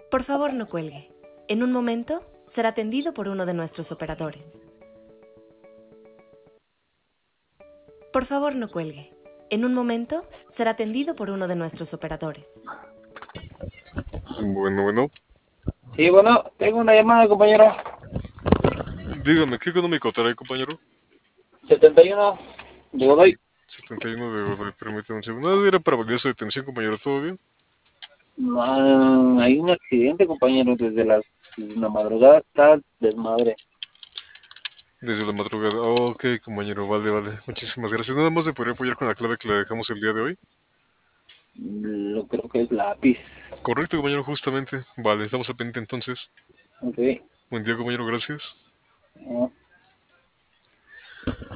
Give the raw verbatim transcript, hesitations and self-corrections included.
Por favor, no cuelgue. En un momento será atendido por uno de nuestros operadores. Por favor, no cuelgue. En un momento será atendido por uno de nuestros operadores. Bueno, bueno. Sí, bueno, tengo una llamada, compañero. Dígame, ¿qué económico trae, compañero? setenta y uno de Godoy. setenta y uno de Godoy, permítame un segundo. No, era para validar su detención, compañero, ¿todo bien? Ah, hay un accidente, compañero, desde la, la madrugada está desmadre. Desde la madrugada. Ok, compañero, vale, vale. Muchísimas gracias. Nada más de poder apoyar con la clave que le dejamos el día de hoy. Lo creo que es lápiz. Correcto, compañero, justamente. Vale, estamos al pendiente entonces. Ok. Buen día, compañero, gracias. Ah.